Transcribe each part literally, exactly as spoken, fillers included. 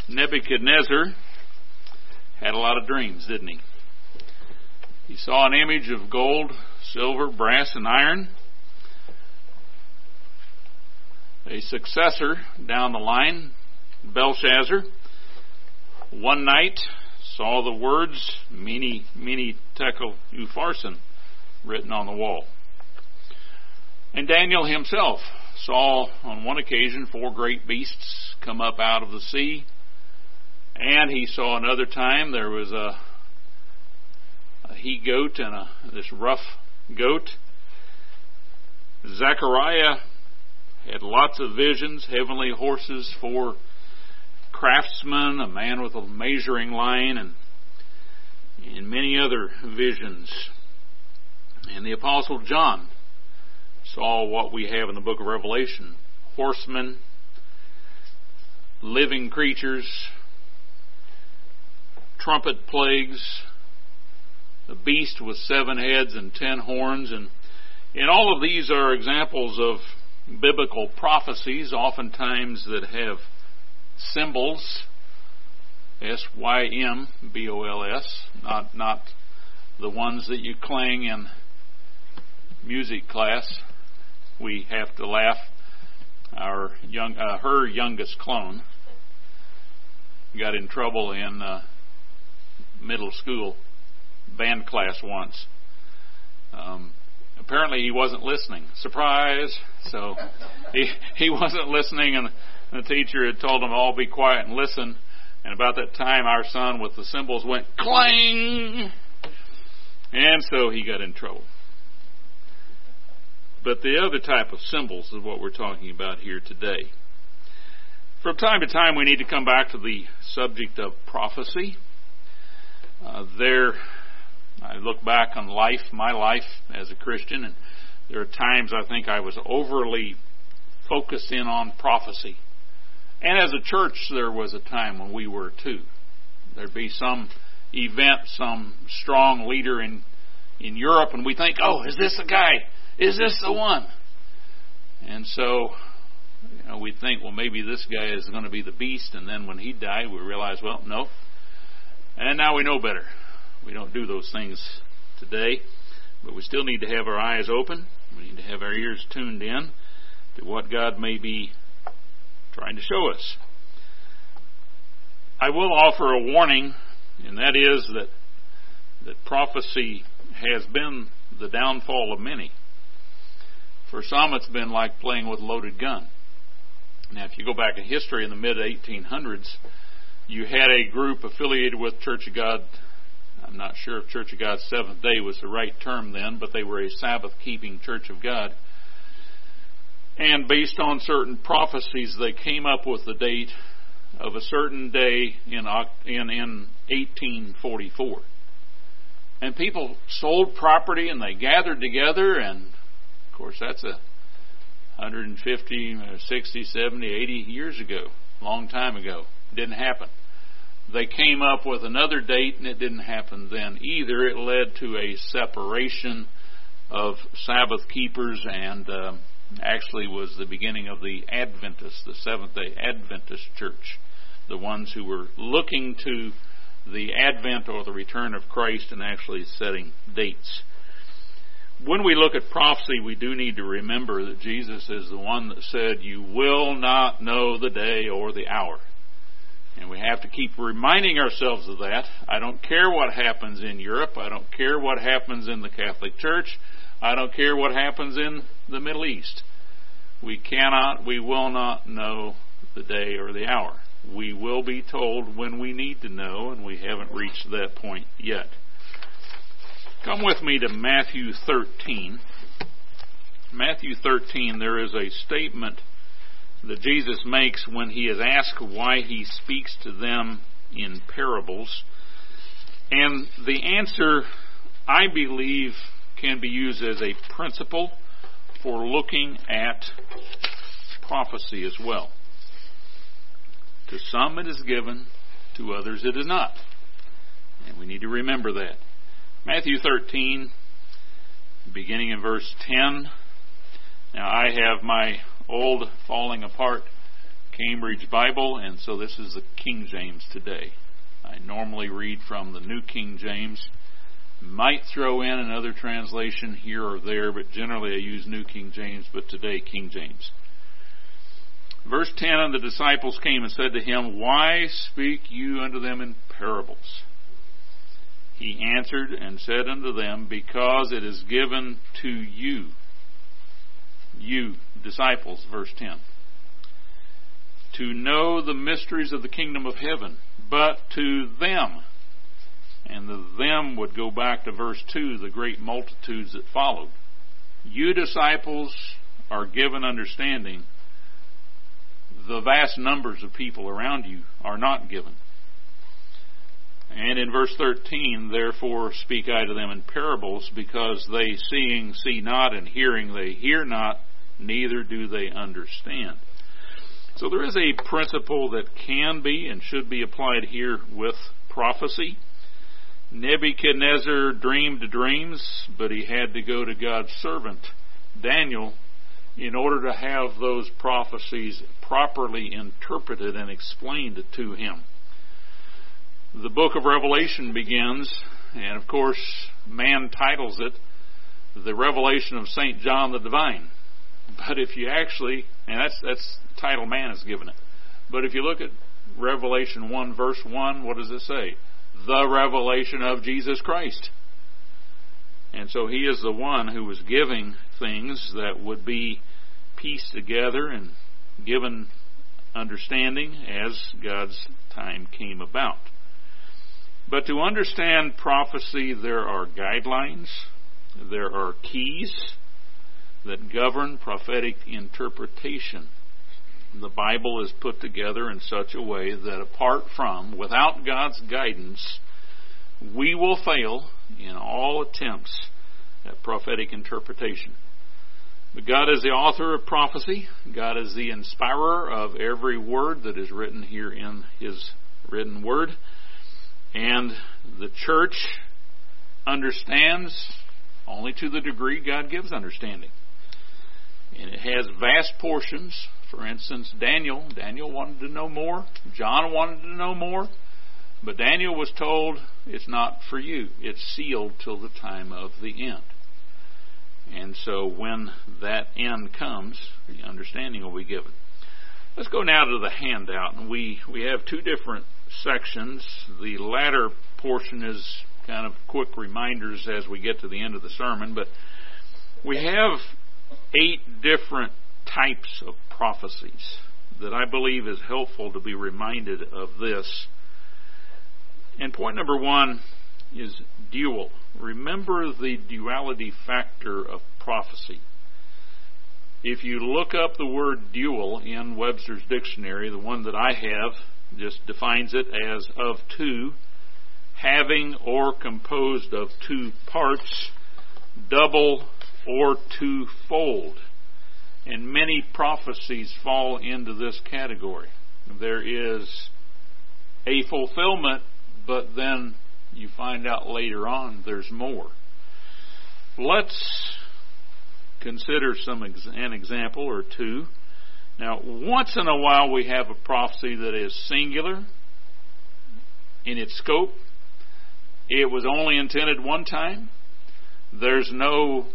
Nebuchadnezzar had a lot of dreams, didn't he? He saw an image of gold, silver, brass, and iron. A successor down the line, Belshazzar, one night saw the words Mene, Mene, Tekel, Upharsin written on the wall. And Daniel himself saw on one occasion four great beasts come up out of the sea. And he saw another time there was a, a he-goat and a, this rough goat. Zechariah had lots of visions, heavenly horses for craftsmen, a man with a measuring line, and, and many other visions. And the Apostle John saw what we have in the book of Revelation: horsemen, living creatures, trumpet plagues, a beast with seven heads and ten horns. And, and all of these are examples of biblical prophecies, oftentimes that have symbols, S Y M B O L S, not, not the ones that you clang in music class. We have to laugh. Our young, uh, her youngest clone got in trouble in uh, middle school band class once. Um, apparently he wasn't listening. Surprise! So he he wasn't listening, and the teacher had told him all be quiet and listen. And about that time, our son with the cymbals went clang, and so he got in trouble. But the other type of symbols is what we're talking about here today. From time to time, we need to come back to the subject of prophecy. Uh, there, I look back on life, my life as a Christian, and there are times I think I was overly focused in on prophecy. And as a church, there was a time when we were too. There'd be some event, some strong leader in, in Europe, and we think, oh, is this the guy? Is this the one? And so, you know, we think, well, maybe this guy is going to be the beast. And then when he died, we realize, well, no. And now we know better. We don't do those things today. But we still need to have our eyes open. We need to have our ears tuned in to what God may be trying to show us. I will offer a warning, and that is that that prophecy has been the downfall of many. For some, it's been like playing with a loaded gun. Now, if you go back in history in the mid eighteen hundreds, you had a group affiliated with Church of God. I'm not sure if Church of God Seventh Day was the right term then, but they were a Sabbath-keeping Church of God. And based on certain prophecies, they came up with the date of a certain day in in, in eighteen forty-four. And people sold property and they gathered together, and of course that's a one hundred fifty, sixty, seventy, eighty years ago, a long time ago. It didn't happen. They came up with another date, and it didn't happen then either. It led to a separation of Sabbath keepers, and um, actually was the beginning of the Adventists, the Seventh-day Adventist Church, the ones who were looking to the advent or the return of Christ and actually setting dates. When we look at prophecy, we do need to remember that Jesus is the one that said, "You will not know the day or the hour." And we have to keep reminding ourselves of that. I don't care what happens in Europe. I don't care what happens in the Catholic Church. I don't care what happens in the Middle East. We cannot, we will not know the day or the hour. We will be told when we need to know, and we haven't reached that point yet. Come with me to Matthew thirteen. Matthew thirteen, there is a statement that Jesus makes when he is asked why he speaks to them in parables. And the answer, I believe, can be used as a principle for looking at prophecy as well. To some it is given, to others it is not. And we need to remember that. Matthew thirteen, beginning in verse ten. Now I have my old falling apart Cambridge Bible, and so this is the King James today. I normally read from the New King James. Might throw in another translation here or there, but generally I use New King James, but today King James. Verse ten, and the disciples came and said to him, Why speak you unto them in parables? He answered and said unto them, Because it is given to you, you disciples, verse ten, to know the mysteries of the kingdom of heaven, but to them, and the them would go back to verse two, the great multitudes that followed. You disciples are given understanding. The vast numbers of people around you are not given. And in verse thirteen, therefore speak I to them in parables, because they seeing see not, and hearing they hear not, neither do they understand. So there is a principle that can be and should be applied here with prophecy. Nebuchadnezzar dreamed dreams, but he had to go to God's servant, Daniel, in order to have those prophecies properly interpreted and explained to him. The book of Revelation begins, and of course, man titles it The Revelation of Saint John the Divine. But if you actually, and that's that's the title man has given it. But if you look at Revelation one, verse one, what does it say? The revelation of Jesus Christ. And so he is the one who was giving things that would be pieced together and given understanding as God's time came about. But to understand prophecy, there are guidelines, there are keys that govern prophetic interpretation. The Bible is put together in such a way that apart from, without God's guidance, we will fail in all attempts at prophetic interpretation. But God is the author of prophecy. God is the inspirer of every word that is written here in His written word. And the church understands only to the degree God gives understanding. And it has vast portions. For instance, Daniel. Daniel wanted to know more. John wanted to know more. But Daniel was told, it's not for you. It's sealed till the time of the end. And so when that end comes, the understanding will be given. Let's go now to the handout. And we, we have two different sections. The latter portion is kind of quick reminders as we get to the end of the sermon. But we have eight different types of prophecies that I believe is helpful to be reminded of this. And point number one is dual. Remember the duality factor of prophecy. If you look up the word dual in Webster's dictionary, the one that I have just defines it as of two, having or composed of two parts, double or twofold. And many prophecies fall into this category. There is a fulfillment, but then you find out later on there's more. Let's consider some ex- an example or two. Now, once in a while we have a prophecy that is singular in its scope. It was only intended one time. There's no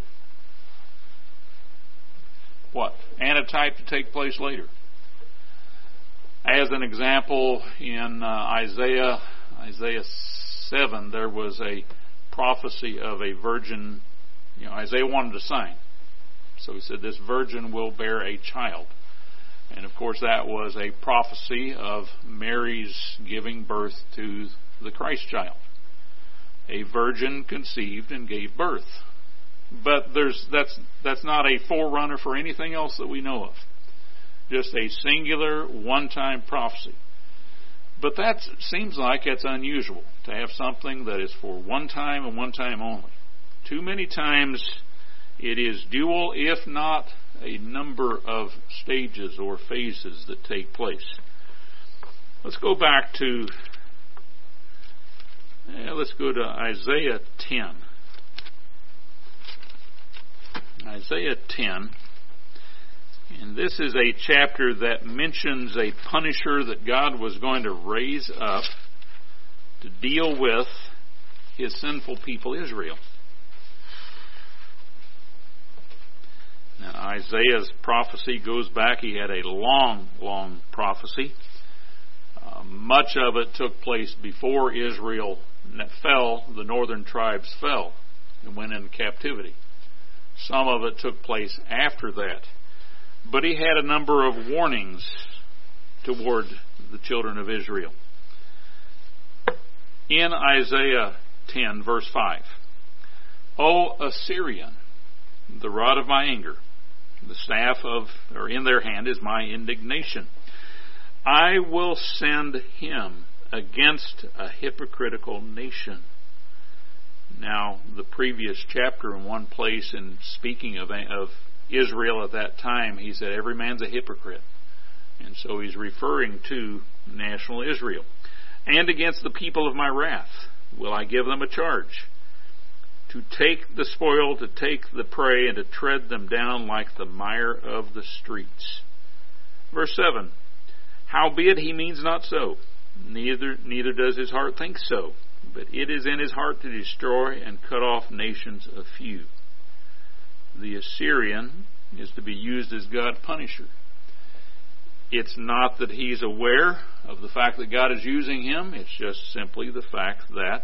what? Antitype to take place later. As an example, in uh, Isaiah, Isaiah seven, there was a prophecy of a virgin. You know, Isaiah wanted a sign. So he said, this virgin will bear a child. And of course that was a prophecy of Mary's giving birth to the Christ child. A virgin conceived and gave birth. But there's that's that's not a forerunner for anything else that we know of. Just a singular, one-time prophecy. But that seems like it's unusual to have something that is for one time and one time only. Too many times it is dual, if not a number of stages or phases that take place. Let's go back to, eh, let's go to Isaiah ten. Isaiah ten. And this is a chapter that mentions a punisher that God was going to raise up to deal with His sinful people, Israel. Now, Isaiah's prophecy goes back. He had a long, long prophecy. Uh, much of it took place before Israel fell, the northern tribes fell and went into captivity. Some of it took place after that. But he had a number of warnings toward the children of Israel. In Isaiah ten, verse five, O Assyrian, the rod of my anger, the staff of, or in their hand is my indignation. I will send him against a hypocritical nation. Now, the previous chapter in one place, in speaking of, of Israel at that time, he said every man's a hypocrite. And so he's referring to national Israel. And against the people of my wrath will I give them a charge, to take the spoil, to take the prey, and to tread them down like the mire of the streets. Verse seven, howbeit he means not so, neither neither does his heart think so, but it is in his heart to destroy and cut off nations a few. The Assyrian is to be used as God's punisher. It's not that he's aware of the fact that God is using him. It's just simply the fact that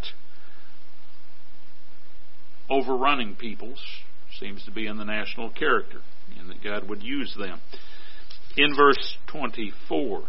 overrunning peoples seems to be in the national character, and that God would use them. In verse twenty-four,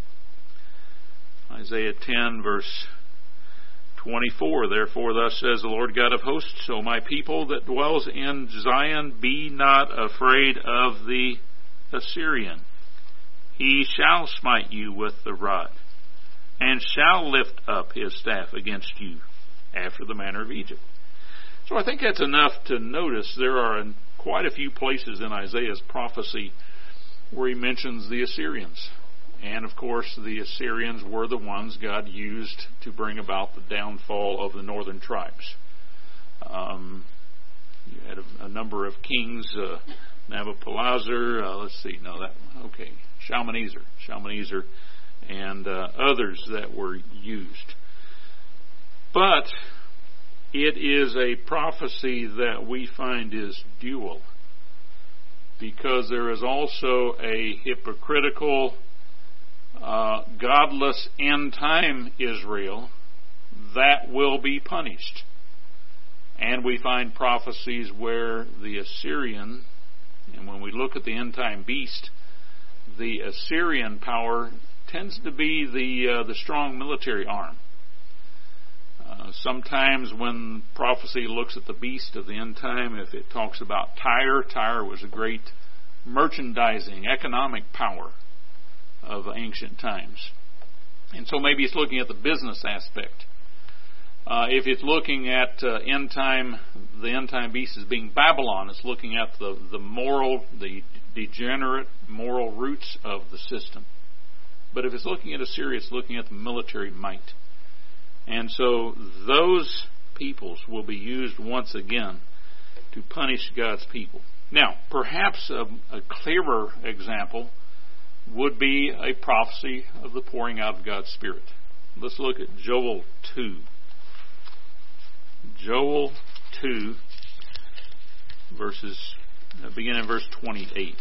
Isaiah ten, verse twenty-four, therefore thus says the Lord God of hosts, so my people that dwells in Zion, be not afraid of the Assyrian. He shall smite you with the rod, and shall lift up his staff against you, after the manner of Egypt. So I think that's enough to notice there are quite a few places in Isaiah's prophecy where he mentions the Assyrians. And of course, the Assyrians were the ones God used to bring about the downfall of the northern tribes. Um, you had a, a number of kings, uh, Nabopolassar, uh, let's see, no, that, okay, Shalmaneser, Shalmaneser, and uh, others that were used. But it is a prophecy that we find is dual, because there is also a hypocritical, uh, godless end-time Israel that will be punished. And we find prophecies where the Assyrian, and when we look at the end-time beast, the Assyrian power tends to be the uh, the strong military arm. Uh, sometimes when prophecy looks at the beast of the end time, if it talks about Tyre, Tyre was a great merchandising, economic power of ancient times. And so maybe it's looking at the business aspect. Uh, if it's looking at uh, end time, the end time beast as being Babylon, it's looking at the, the moral, the degenerate moral roots of the system. But if it's looking at Assyria, it's looking at the military might. And so those peoples will be used once again to punish God's people. Now, perhaps a, a clearer example would be a prophecy of the pouring out of God's Spirit. Let's look at Joel two. Joel two, verses, uh, beginning in verse twenty-eight.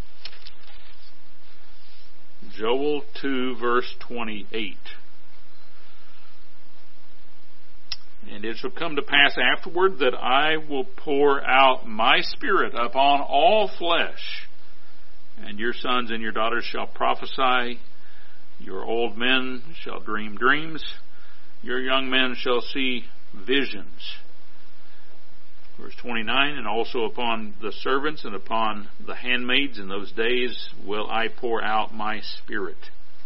Joel two, verse twenty-eight. And it shall come to pass afterward that I will pour out my Spirit upon all flesh, and your sons and your daughters shall prophesy, your old men shall dream dreams, your young men shall see visions. Verse twenty-nine, and also upon the servants and upon the handmaids in those days will I pour out my Spirit.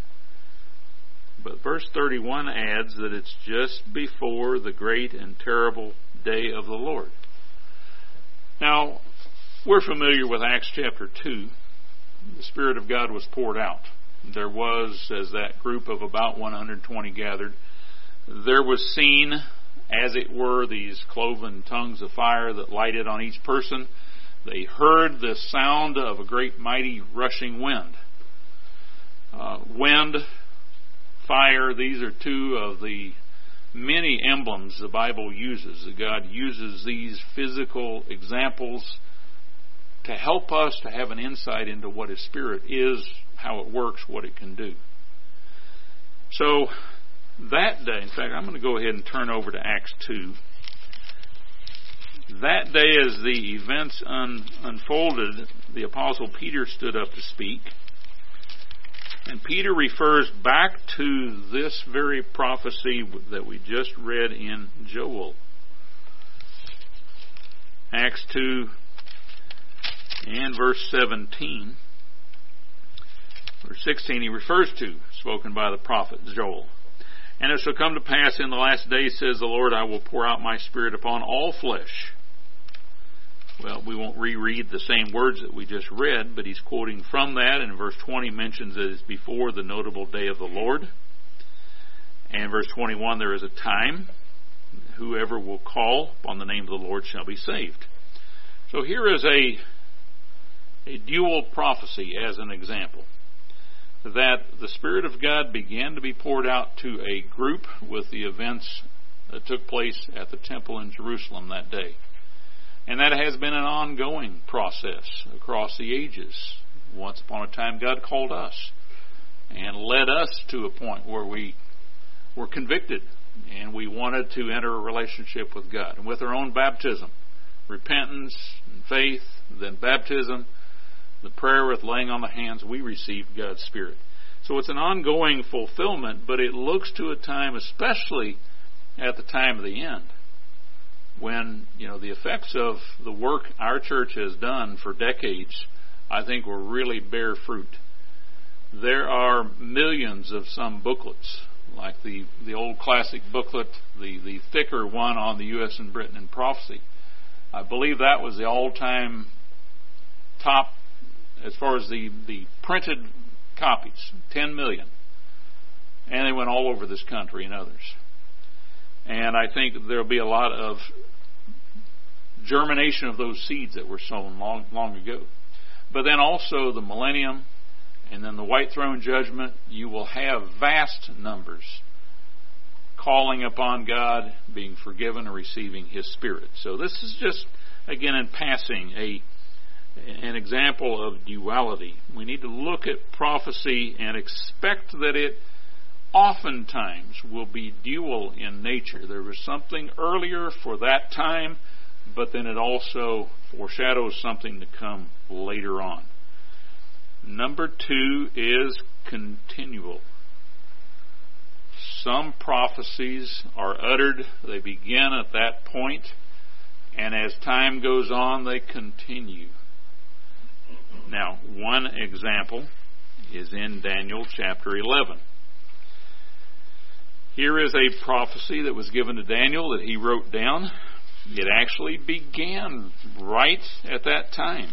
But verse thirty-one adds that it's just before the great and terrible day of the Lord. Now, we're familiar with Acts chapter two. The Spirit of God was poured out. There was, as that group of about one hundred twenty gathered, there was seen, as it were, these cloven tongues of fire that lighted on each person. They heard the sound of a great mighty rushing wind. Uh, wind, fire, these are two of the many emblems the Bible uses. That God uses these physical examples to help us to have an insight into what His Spirit is, how it works, what it can do. So that day, in fact, I'm going to go ahead and turn over to Acts two. That day, as the events un- unfolded, the Apostle Peter stood up to speak. And Peter refers back to this very prophecy that we just read in Joel. Acts two and verse seventeen. Verse sixteen he refers to, spoken by the prophet Joel. And it shall come to pass in the last days, says the Lord, I will pour out my Spirit upon all flesh. Well, we won't reread the same words that we just read, but he's quoting from that, and verse twenty mentions it as before the notable day of the Lord. And verse twenty-one, there is a time, whoever will call upon the name of the Lord shall be saved. So here is a, a dual prophecy as an example, that the Spirit of God began to be poured out to a group with the events that took place at the temple in Jerusalem that day. And that has been an ongoing process across the ages. Once upon a time, God called us and led us to a point where we were convicted and we wanted to enter a relationship with God. And with our own baptism, repentance and faith, then baptism, the prayer with laying on the hands, we received God's Spirit. So it's an ongoing fulfillment, but it looks to a time, especially at the time of the end, when, you know, the effects of the work our church has done for decades, I think, will really bear fruit. There are millions of some booklets, like the, the old classic booklet, the, the thicker one on the U S and Britain in prophecy. I believe that was the all-time top, as far as the, the printed copies, ten million. And they went all over this country and others. And I think there'll be a lot of germination of those seeds that were sown long, long ago. But then also the millennium and then the white throne judgment, you will have vast numbers calling upon God, being forgiven, and receiving His Spirit. So this is just, again, in passing, a an example of duality. We need to look at prophecy and expect that it oftentimes will be dual in nature. There was something earlier for that time, but then it also foreshadows something to come later on. Number two is continual. Some prophecies are uttered, they begin at that point, and as time goes on, they continue. Now, one example is in Daniel chapter eleven. Here is a prophecy that was given to Daniel that he wrote down. It actually began right at that time.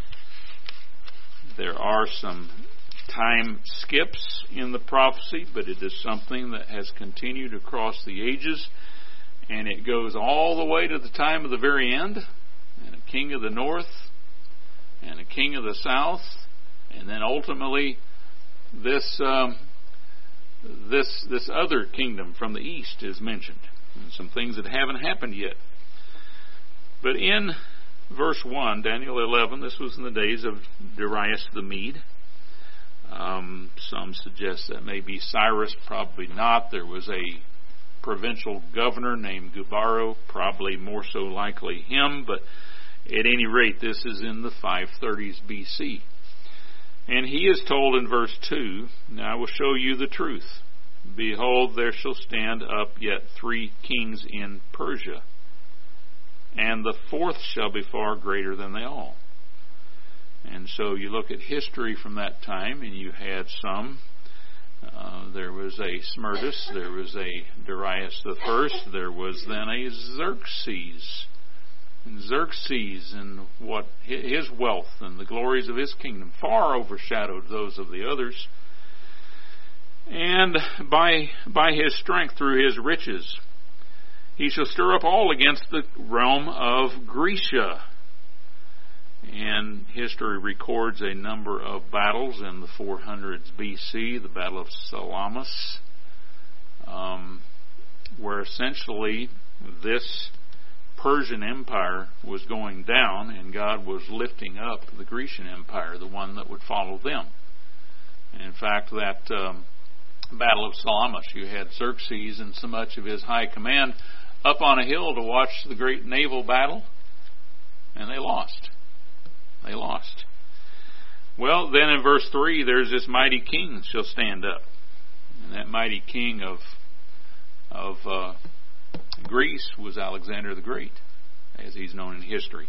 There are some time skips in the prophecy, but it is something that has continued across the ages, and it goes all the way to the time of the very end, and a king of the north, and a king of the south, and then ultimately this um, this this other kingdom from the east is mentioned, and some things that haven't happened yet. But in verse one, Daniel eleven, this was in the days of Darius the Mede. Um, some suggest that may be Cyrus, probably not. There was a provincial governor named Gubaro, probably more so likely him, but at any rate, this is in the five thirties B C. And he is told in verse two, now I will show you the truth. Behold, there shall stand up yet three kings in Persia, and the fourth shall be far greater than they all. And so you look at history from that time, and you had some. Uh, there was a Smerdis, there was a Darius the First, there was then a Xerxes. And Xerxes and what his wealth and the glories of his kingdom far overshadowed those of the others. And by by his strength, through his riches, he shall stir up all against the realm of Grecia. And history records a number of battles in the four hundreds B C, the Battle of Salamis, um, where essentially this Persian Empire was going down and God was lifting up the Grecian Empire, the one that would follow them. And in fact, that um, Battle of Salamis, you had Xerxes and so much of his high command up on a hill to watch the great naval battle, and they lost. They lost. Well, then in verse three, there's this mighty king shall stand up. And that mighty king of of uh, Greece was Alexander the Great, as he's known in history.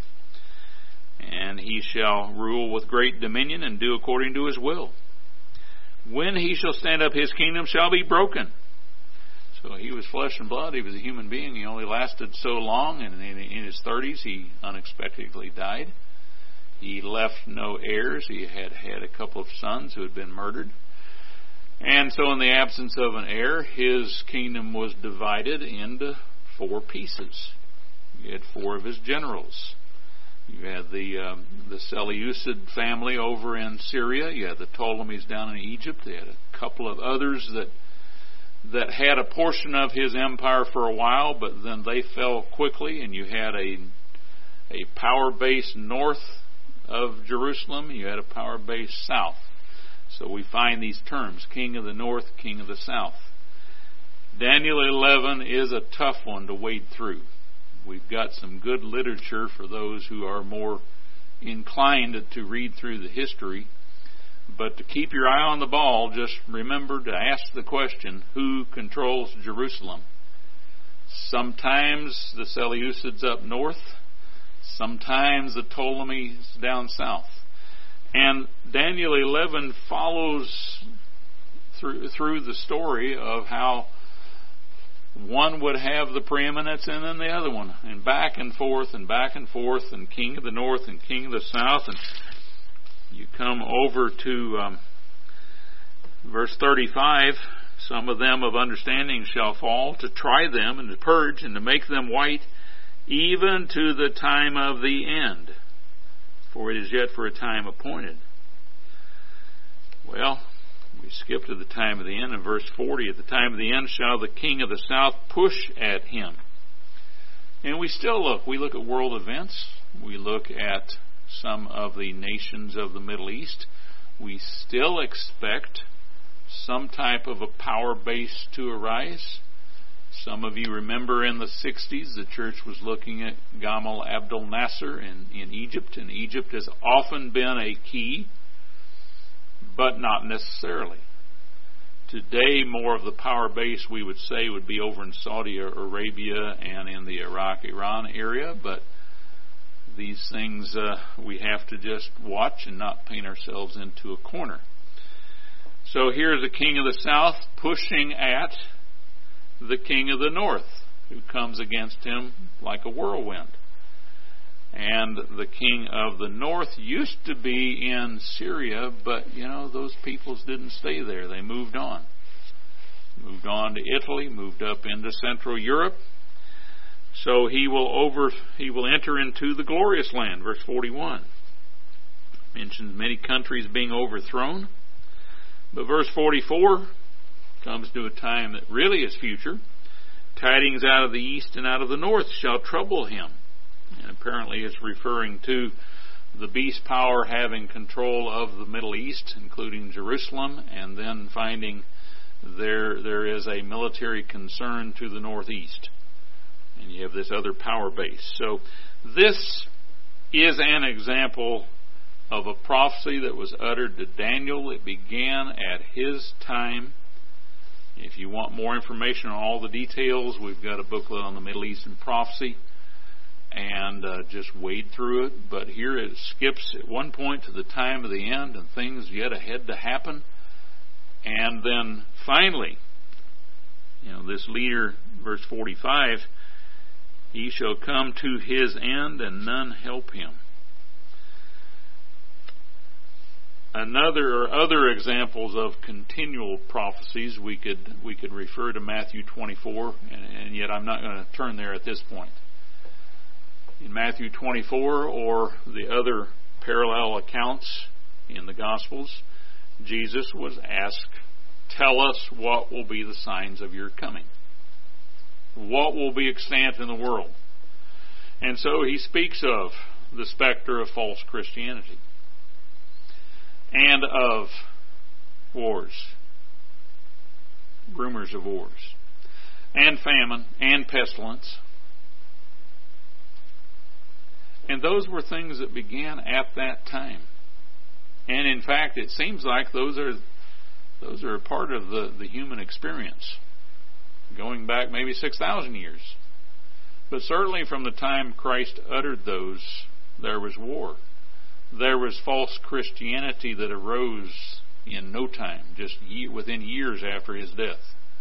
And he shall rule with great dominion and do according to his will. When he shall stand up, his kingdom shall be broken. So he was flesh and blood. He was a human being. He only lasted so long, and in his thirties he unexpectedly died. He left no heirs. He had had a couple of sons who had been murdered. And so in the absence of an heir, his kingdom was divided into four pieces. You had four of his generals. You had the um, the Seleucid family over in Syria. You had the Ptolemies down in Egypt. They had a couple of others that that had a portion of his empire for a while, but then they fell quickly, and you had a a power base north of Jerusalem. You had a power base south. So we find these terms, king of the north, king of the south. Daniel eleven is a tough one to wade through. We've got some good literature for those who are more inclined to read through the history. But to keep your eye on the ball, just remember to ask the question, who controls Jerusalem? Sometimes the Seleucids up north, sometimes the Ptolemies down south. And Daniel eleven follows through, through the story of how one would have the preeminence and then the other one, and back and forth and back and forth, and king of the north and king of the south. And you come over to um, verse thirty-five, some of them of understanding shall fall, to try them and to purge and to make them white, even to the time of the end, for it is yet for a time appointed. Well, we skip to the time of the end in verse forty. At the time of the end shall the king of the south push at him. And we still look. We look at world events. We look at some of the nations of the Middle East. We still expect some type of a power base to arise. Some of you remember in the sixties the church was looking at Gamal Abdel Nasser in, in Egypt. And Egypt has often been a key, but not necessarily. Today, more of the power base, we would say, would be over in Saudi Arabia and in the Iraq-Iran area, but these things uh, we have to just watch and not paint ourselves into a corner. So here's the king of the south pushing at the king of the north, who comes against him like a whirlwind. And the king of the north used to be in Syria, but, you know, those peoples didn't stay there. They moved on. Moved on to Italy, moved up into Central Europe. So he will over he will enter into the glorious land, verse forty-one. Mentions many countries being overthrown. But verse forty-four comes to a time that really is future. Tidings out of the east and out of the north shall trouble him. And apparently it's referring to the beast power having control of the Middle East, including Jerusalem, and then finding there there is a military concern to the northeast. And you have this other power base. So this is an example of a prophecy that was uttered to Daniel. It began at his time. If you want more information on all the details, we've got a booklet on the Middle Eastern prophecy. And uh, just wade through it. But here it skips at one point to the time of the end and things yet ahead to happen. And then finally, you know, this leader, verse forty-five, he shall come to his end and none help him. Another or other examples of continual prophecies, we could we could refer to Matthew twenty-four, and, and yet I'm not going to turn there at this point. In Matthew twenty-four, or the other parallel accounts in the Gospels, Jesus was asked, tell us what will be the signs of your coming. What will be extant in the world? And so he speaks of the specter of false Christianity and of wars, rumors of wars, and famine, and pestilence. And those were things that began at that time. And in fact, it seems like those are those are a part of the, the human experience, going back maybe six thousand years. But certainly from the time Christ uttered those, there was war. There was false Christianity that arose in no time, just ye- within years after his death.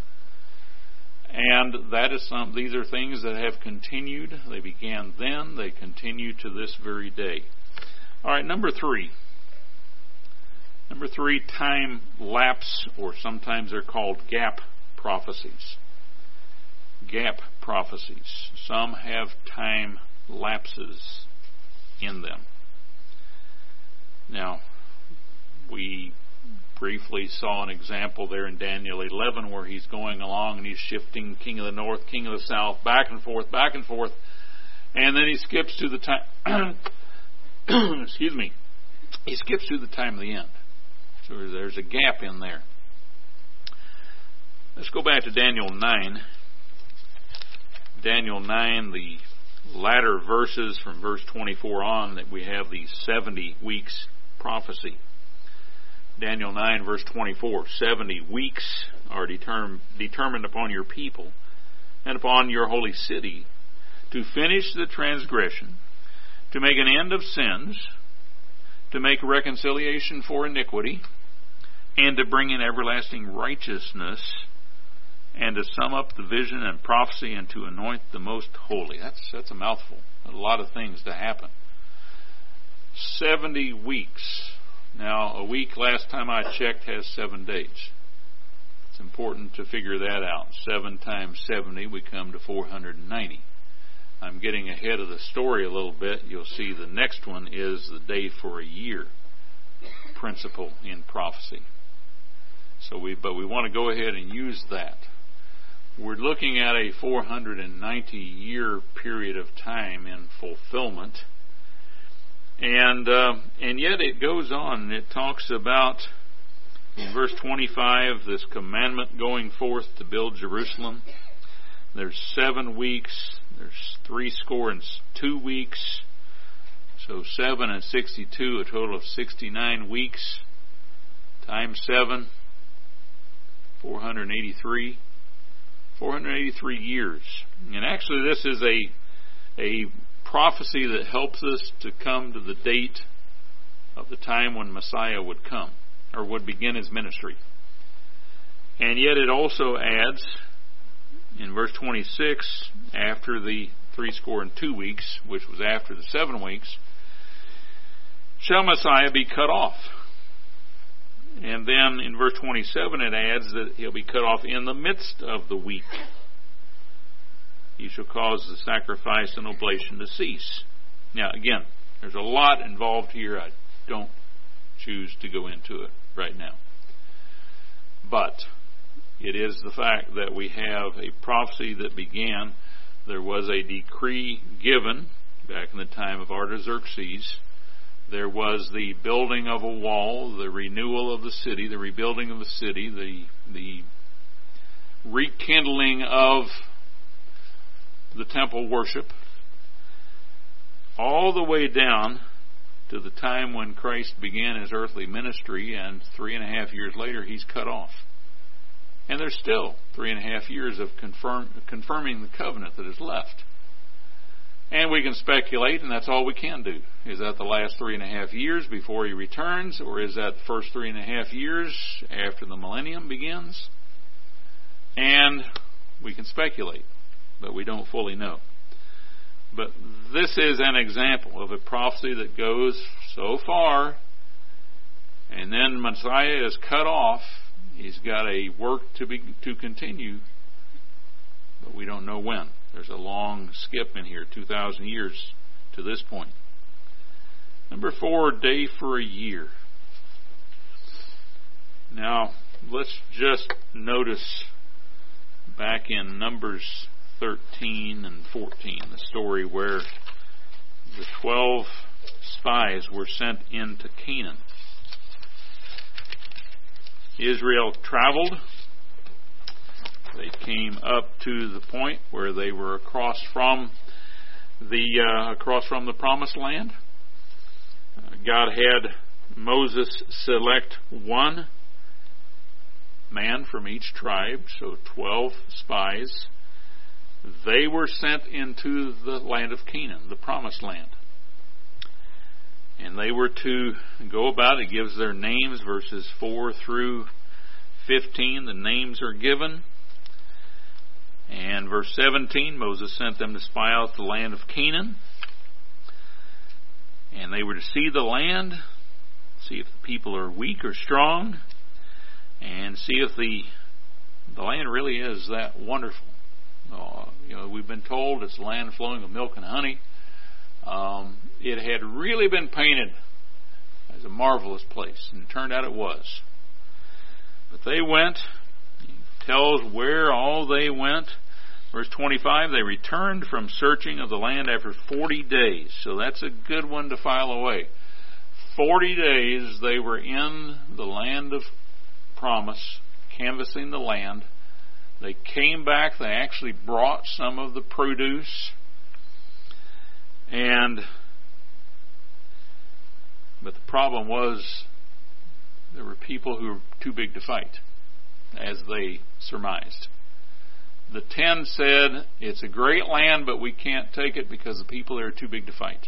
And that is some. These are things that have continued. They began then. They continue to this very day. All right, number three. Number three, time lapse, or sometimes they're called gap prophecies. Gap prophecies. Some have time lapses in them. Now, we briefly saw an example there in Daniel eleven where he's going along and he's shifting king of the north, king of the south, back and forth, back and forth. And then he skips to the time, excuse me, he skips to the time of the end. So there's a gap in there. Let's go back to Daniel nine. Daniel nine, the latter verses from verse twenty-four on, that we have the seventy weeks prophecy. Daniel nine, verse twenty-four. Seventy weeks are determ- determined upon your people and upon your holy city to finish the transgression, to make an end of sins, to make reconciliation for iniquity, and to bring in everlasting righteousness, and to sum up the vision and prophecy, and to anoint the most holy. That's that's a mouthful. A lot of things to happen. Seventy weeks. Now, a week, last time I checked, has seven days. It's important to figure that out. Seven times seventy, we come to four hundred ninety. I'm getting ahead of the story a little bit. You'll see the next one is the day for a year principle in prophecy. So we, but we want to go ahead and use that. We're looking at a four hundred ninety year period of time in fulfillment. And uh, and yet it goes on, and it talks about, in verse twenty-five, this commandment going forth to build Jerusalem. There's seven weeks. There's three score and two weeks. So seven and sixty-two, a total of sixty-nine weeks. Times seven, four hundred eighty-three. four hundred eighty-three years. And actually this is a a prophecy that helps us to come to the date of the time when Messiah would come, or would begin his ministry. And yet it also adds, in verse twenty-six, after the three score and two weeks, which was after the seven weeks, shall Messiah be cut off. And then in verse twenty-seven it adds that he'll be cut off in the midst of the week. He shall cause the sacrifice and oblation to cease. Now again, there's a lot involved here. I don't choose to go into it right now. But it is the fact that we have a prophecy that began. There was a decree given back in the time of Artaxerxes. There was the building of a wall, the renewal of the city, the rebuilding of the city, the the rekindling of the temple worship, all the way down to the time when Christ began his earthly ministry, and three and a half years later he's cut off. And there's still three and a half years of confirm, confirming the covenant that is left. And we can speculate, and that's all we can do. Is that the last three and a half years before he returns, or is that the first three and a half years after the millennium begins? And we can speculate, but we don't fully know. But this is an example of a prophecy that goes so far, and then Messiah is cut off. He's got a work to be to continue, but we don't know when. There's a long skip in here, two thousand years to this point. Number four, day for a year. Now, let's just notice back in Numbers thirteen and fourteen, the story where the twelve spies were sent into Canaan. Israel traveled. They came up to the point where they were across from the uh, across from the Promised Land. Uh, God had Moses select one man from each tribe, so twelve spies. They were sent into the land of Canaan, the Promised Land. And they were to go about, it gives their names, verses four through fifteen, the names are given. And verse seventeen, Moses sent them to spy out the land of Canaan. And they were to see the land, see if the people are weak or strong, and see if the the land really is that wonderful. Uh, you know, we've been told it's a land flowing with milk and honey. Um, it had really been painted as a marvelous place, and it turned out it was. But they went. It tells where all they went. Verse twenty-five, they returned from searching of the land after forty days. So that's a good one to file away. Forty days they were in the land of promise, canvassing the land. They came back. They actually brought some of the produce. And but the problem was there were people who were too big to fight, as they surmised. The ten said, it's a great land, but we can't take it because the people there are too big to fight.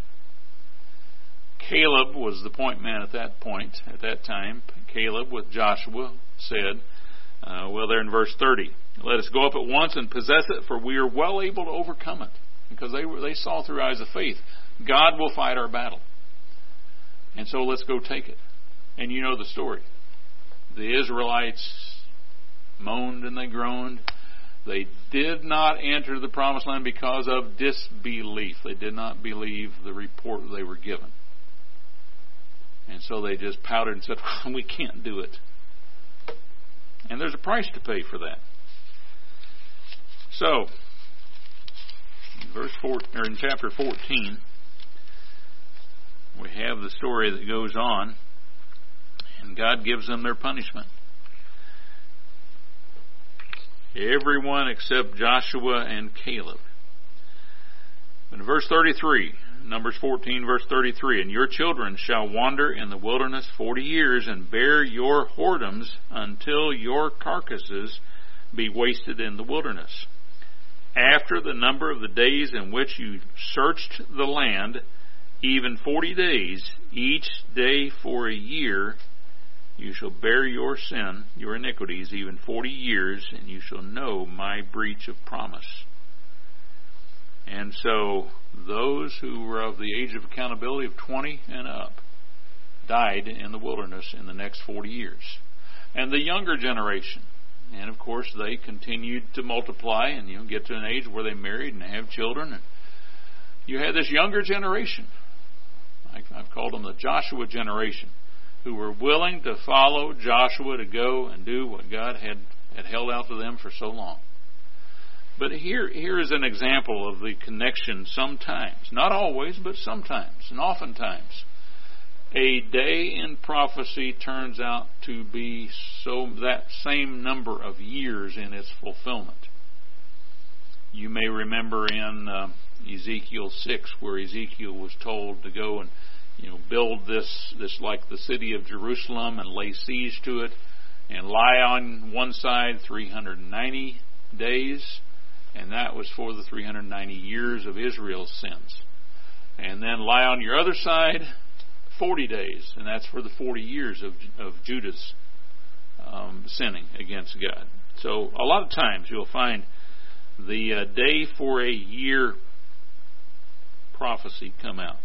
Caleb was the point man at that point, at that time. Caleb with Joshua said, uh, well, there in verse thirty, let us go up at once and possess it, for we are well able to overcome it. Because they were, they saw through eyes of faith, God will fight our battle. And so let's go take it. And you know the story. The Israelites moaned and they groaned. They did not enter the Promised Land because of disbelief. They did not believe the report they were given. And so they just pouted and said, well, we can't do it. And there's a price to pay for that. So, in verse four, or in chapter fourteen, we have the story that goes on, and God gives them their punishment. Everyone except Joshua and Caleb. In verse thirty-three, Numbers fourteen, verse thirty-three, and your children shall wander in the wilderness forty years and bear your whoredoms until your carcasses be wasted in the wilderness. After the number of the days in which you searched the land, even forty days, each day for a year, you shall bear your sin, your iniquities, even forty years, and you shall know my breach of promise. And so those who were of the age of accountability of twenty and up died in the wilderness in the next forty years. And the younger generation, and of course they continued to multiply and you know, get to an age where they married and have children. And you had this younger generation. I've called them the Joshua generation, who were willing to follow Joshua to go and do what God had, had held out to them for so long. But here, here is an example of the connection sometimes, not always, but sometimes, and oftentimes. A day in prophecy turns out to be so that same number of years in its fulfillment. You may remember in uh, Ezekiel six, where Ezekiel was told to go and you know build this this like the city of Jerusalem and lay siege to it, and lie on one side three hundred ninety days, and that was for the three hundred ninety years of Israel's sins, and then lie on your other side forty days, and that's for the forty years of of Judah's um, sinning against God. So a lot of times you'll find the uh, day for a year prophecy come out.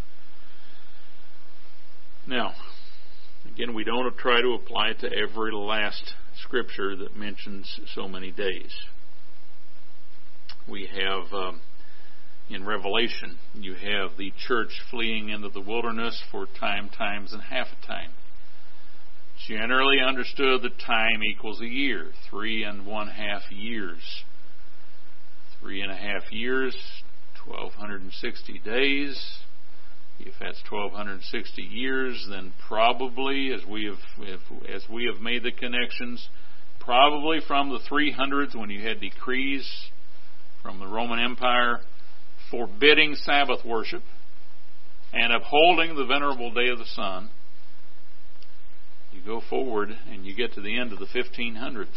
Now, again, we don't try to apply it to every last scripture that mentions so many days. We have um, in Revelation, you have the church fleeing into the wilderness for time, times, and half a time. Generally understood that time equals a year, three and one half years. Three and a half years, twelve sixty days. If that's twelve sixty years, then probably, as we have if, as we have made the connections, probably from the three hundreds when you had decrees from the Roman Empire forbidding Sabbath worship and upholding the venerable day of the sun, you go forward and you get to the end of the fifteen hundreds.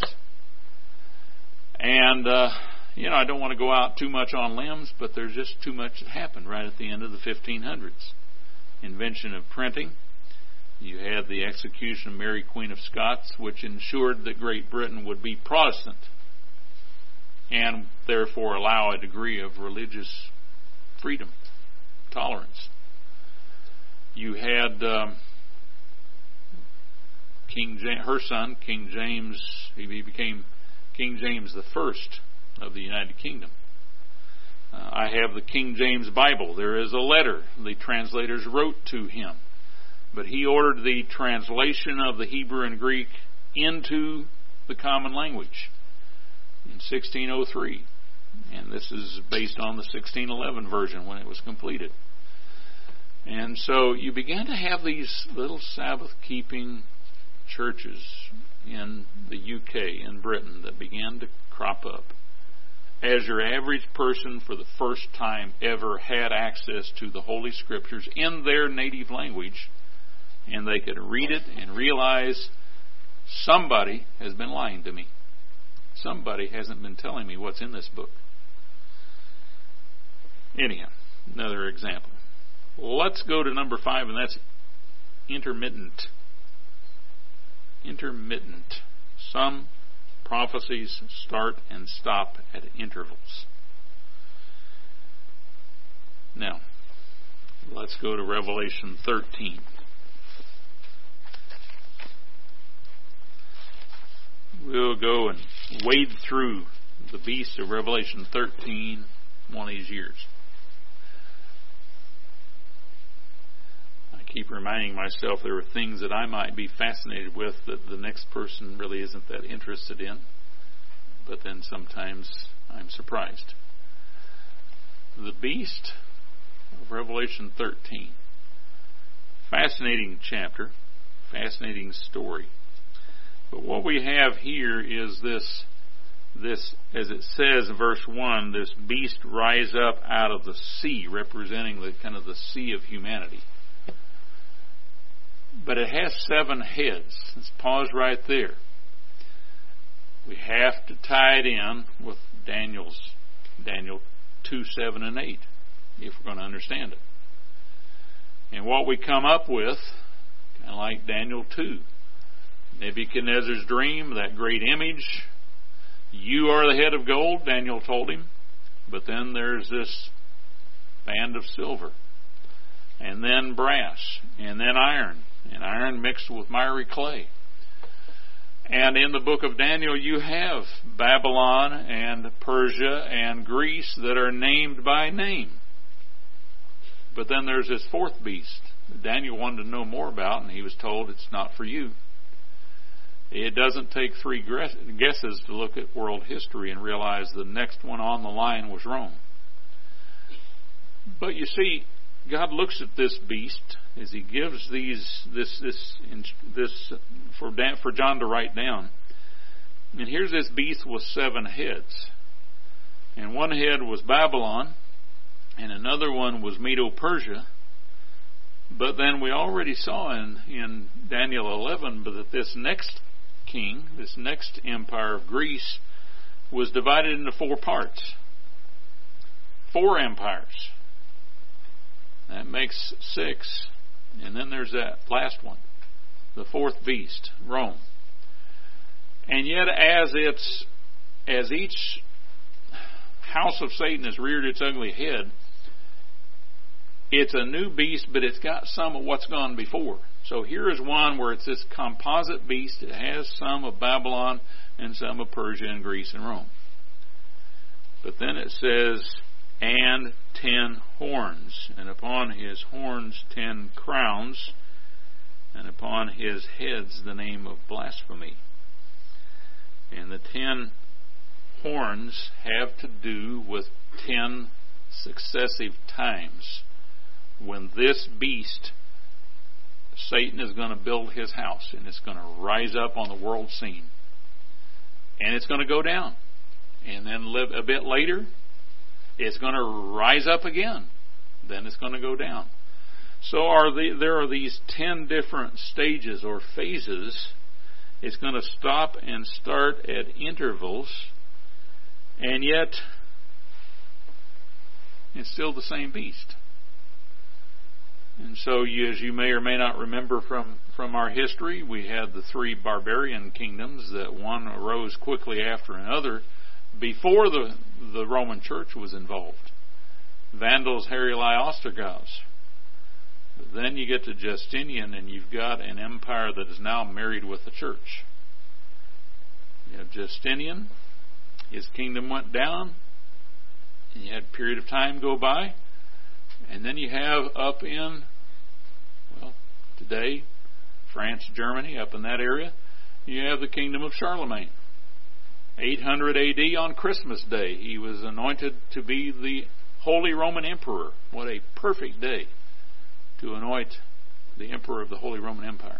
And, uh, you know, I don't want to go out too much on limbs, but there's just too much that happened right at the end of the fifteen hundreds. Invention of printing. You had the execution of Mary Queen of Scots, which ensured that Great Britain would be Protestant and therefore allow a degree of religious freedom, tolerance. You had um, King James, her son, King James, he became King James the First of the United Kingdom. Uh, I have the King James Bible. There is a letter the translators wrote to him, but he ordered the translation of the Hebrew and Greek into the common language in sixteen oh three, and this is based on the sixteen eleven version when it was completed. And so you began to have these little Sabbath-keeping churches in the U K and Britain that began to crop up as your average person for the first time ever had access to the Holy Scriptures in their native language, and they could read it and realize somebody has been lying to me. Somebody hasn't been telling me what's in this book. Anyhow, another example. Let's go to number five, and that's intermittent. Intermittent. Some prophecies start and stop at intervals. Now, let's go to Revelation thirteen. We'll go and wade through the beast of Revelation thirteen one of these years. I keep reminding myself there are things that I might be fascinated with that the next person really isn't that interested in, but then sometimes I'm surprised. The beast of Revelation thirteen. Fascinating chapter, fascinating story. But what we have here is this, this, as it says in verse one, this beast rise up out of the sea, representing the kind of the sea of humanity. But it has seven heads. Let's pause right there. We have to tie it in with Daniel's Daniel two, seven, and eight if we're going to understand it. And what we come up with, kind of like Daniel two, Nebuchadnezzar's dream, that great image. You are the head of gold, Daniel told him. But then there's this band of silver, and then brass, and then iron, and iron mixed with miry clay. And in the book of Daniel, you have Babylon and Persia and Greece that are named by name. But then there's this fourth beast that Daniel wanted to know more about, and he was told it's not for you. It doesn't take three guesses to look at world history and realize the next one on the line was Rome. But you see, God looks at this beast as He gives these this this this for Dan, for John to write down. And here's this beast with seven heads, and one head was Babylon, and another one was Medo-Persia. But then we already saw in in Daniel eleven, but that this next king, this next empire of Greece, was divided into four parts, four empires. That makes six. And then there's that last one, the fourth beast, Rome. And yet as it's as each house of Satan has reared its ugly head, it's a new beast, but it's got some of what's gone before. So here is one where it's this composite beast. It has some of Babylon and some of Persia and Greece and Rome. But then it says, and ten horns, and upon his horns ten crowns, and upon his heads the name of blasphemy. And the ten horns have to do with ten successive times when this beast, Satan, is going to build his house, and it's going to rise up on the world scene, and it's going to go down, and then live a bit later it's going to rise up again, then it's going to go down. So are the, there are these ten different stages or phases. It's going to stop and start at intervals, and yet it's still the same beast. And so, you, as you may or may not remember from, from our history, we had the three barbarian kingdoms that one arose quickly after another before the, the Roman Church was involved. Vandals, Heruli, Ostrogoths. But then you get to Justinian, and you've got an empire that is now married with the church. You have Justinian, his kingdom went down, and you had a period of time go by, and then you have up in, well, today, France, Germany, up in that area, you have the kingdom of Charlemagne. eight hundred A D on Christmas Day, he was anointed to be the Holy Roman Emperor. What a perfect day to anoint the Emperor of the Holy Roman Empire.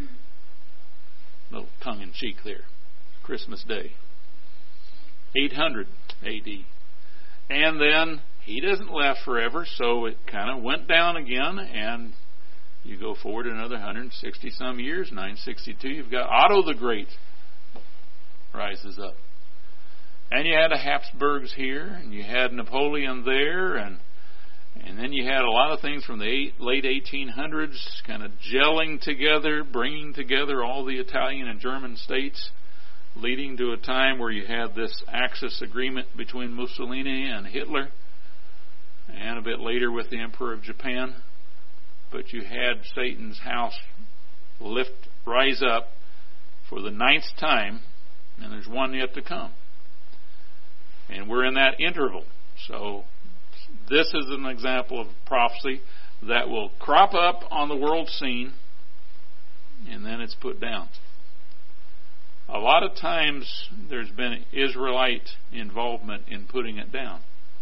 A little tongue-in-cheek there. Christmas Day. eight hundred A D. And then he doesn't last forever, so it kind of went down again, and you go forward another one hundred sixty some years, nine sixty-two, you've got Otto the Great rises up. And you had the Habsburgs here, and you had Napoleon there, and and then you had a lot of things from the eight, late eighteen hundreds kind of gelling together, bringing together all the Italian and German states, leading to a time where you had this Axis agreement between Mussolini and Hitler, and a bit later with the Emperor of Japan. But you had Satan's house lift, rise up for the ninth time, and there's one yet to come. And we're in that interval. So this is an example of prophecy that will crop up on the world scene, and then it's put down. A lot of times there's been Israelite involvement in putting it down.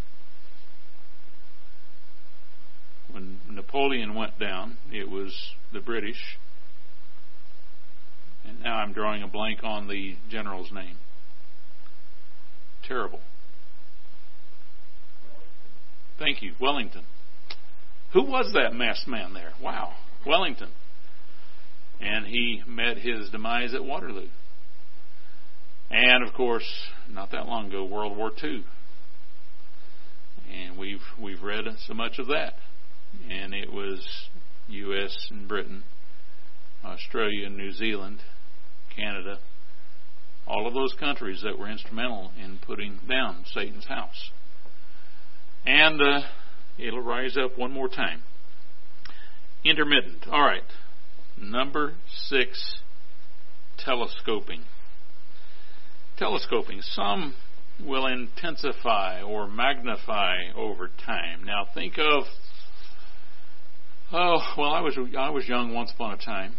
When Napoleon went down, it was the British. And now I'm drawing a blank on the general's name. Terrible. Thank you, Wellington. Who was that masked man there? Wow, Wellington. And he met his demise at Waterloo. And of course, not that long ago, World War Two. And we've we've read so much of that. And it was U S and Britain, Australia and New Zealand, Canada, all of those countries that were instrumental in putting down Satan's house. And uh, it'll rise up one more time. Intermittent. All right. Number six, telescoping. Telescoping. Some will intensify or magnify over time. Now think of, oh, well, I was I was young once upon a time.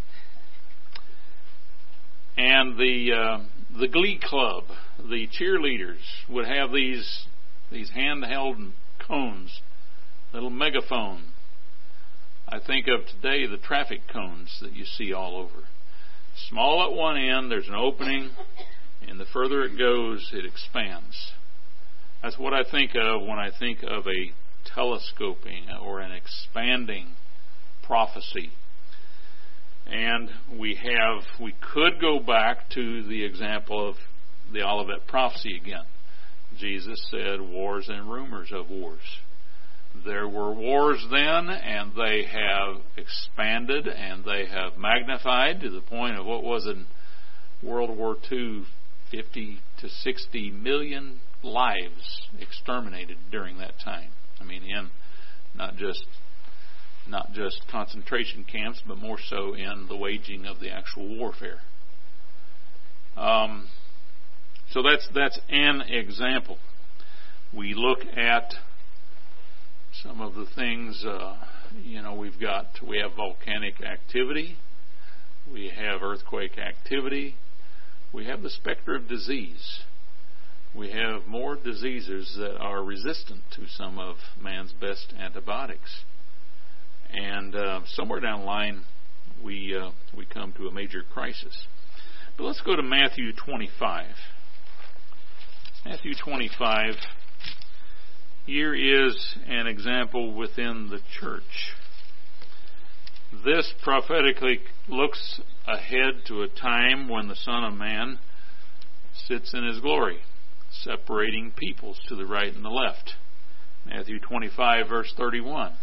And the uh, the Glee Club, the cheerleaders, would have these these handheld cones, little megaphone. I think of today the traffic cones that you see all over. Small at one end, there's an opening, and the further it goes, it expands. That's what I think of when I think of a telescoping or an expanding prophecy. And we have, we could go back to the example of the Olivet prophecy again. Jesus said wars and rumors of wars. There were wars then, and they have expanded and they have magnified to the point of, what was in World War Two, fifty to sixty million lives exterminated during that time. I mean, in not just not just concentration camps, but more so in the waging of the actual warfare. Um, so that's that's an example. We look at some of the things, uh, you know, we've got, we have volcanic activity, we have earthquake activity, we have the specter of disease. We have more diseases that are resistant to some of man's best antibiotics. And uh, somewhere down the line, we uh, we come to a major crisis. But let's go to Matthew twenty-five. Matthew twenty-five. Here is an example within the church. This prophetically looks ahead to a time when the Son of Man sits in His glory, separating peoples to the right and the left. Matthew twenty-five, verse thirty-one.